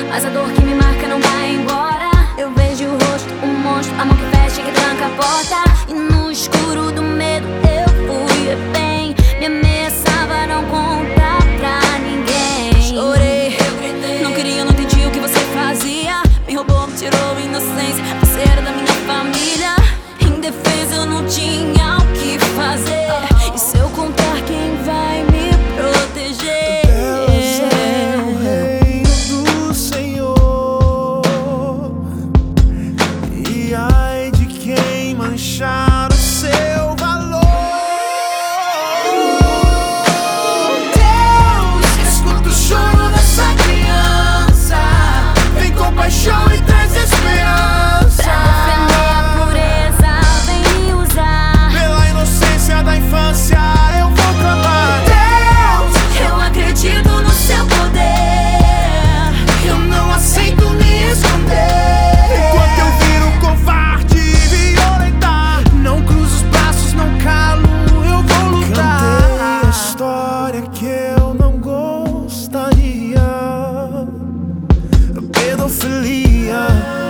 mas a dor que me marca não vai embora. Eu vejo o rosto, o monstro, a mão que fecha e que tranca a porta. E no escuro do medo eu fui refém. Me ameaçava não contar pra ninguém. Chorei, eu gritei, não queria, não entendi o que você fazia. Me roubou, me tirou a inocência. Você era da minha família. Indefesa, eu não tinha o que fazer. E se eu contar, quem vai me proteger? Deus é o reino do Senhor, e ai de quem manchar o seu valor. Deus, escuta o choro dessa criança, vem com paixão e traz esperança. Pra defender a pureza, vem me usar. Pela inocência da infância eu vou clamar. Deus, Eu acredito no seu poder. eu não aceito me esconder. Enquanto eu viro covarde e violentar, não cruzo os braços, não calo, eu vou lutar. Cantei a história que eu não gostaria, a pedofilia.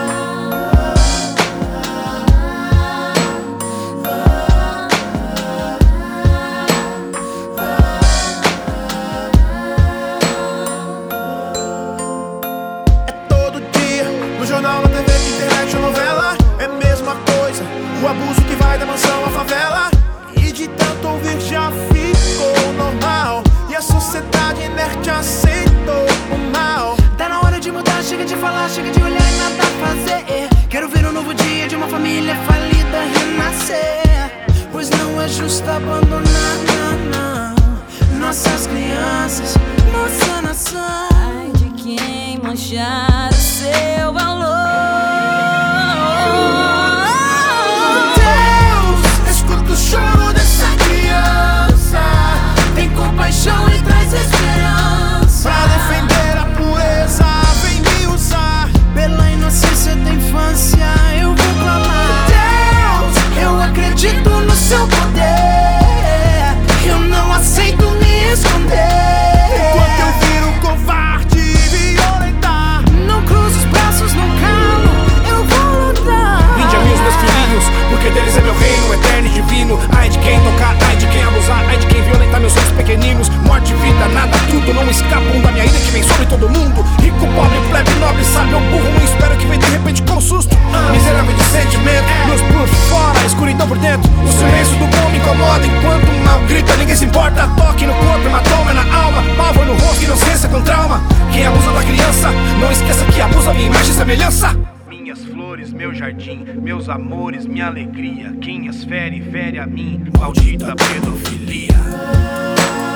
No jornal, na TV, internet ou novela, é a mesma coisa, o abuso que vai da mansão à favela. E de tanto ouvir já ficou normal, e a sociedade inerte aceitou o mal. Tá na hora de mudar, chega de falar, chega de olhar e nada fazer. Quero ver um novo dia de uma família falida renascer. Pois não é justo abandonar, não, nossas crianças, nossa nação. Ai de quem manchar o seu valor. Deus, escuta o choro dessa criança, tem compaixão e traz esperança. Pra defender a pureza, vem me usar. Pela inocência da infância eu vou clamar. Deus, eu acredito no seu poder, eu não aceito me esconder. Enquanto eu viro covarde e violentar, não cruzo os braços, não calo, eu vou lutar. Vinde a mim os meus filhinhos, porque deles é meu reino eterno e divino. Ai de quem tocar, ai de quem abusar, ai de quem violentar meus sonhos pequeninos. Morte, vida, nada, tudo não escapam da minha ira que vem sobre todo mundo. Rico, pobre, plebe, nobre, sábio, burro, não espero que vem de repente com susto. Miserável de sentimento, meus por fora, escuridão por dentro. O silêncio do bom me incomoda, enquanto o mal grita, ninguém se importa. Toque no corpo, hematoma na alma, pavor no rosto, inocência com trauma. Quem abusa da criança, não esqueça que abusa minha imagem e semelhança. Minhas flores, meu jardim, meus amores, minha alegria. Quem as fere, fere a mim, maldita pedofilia.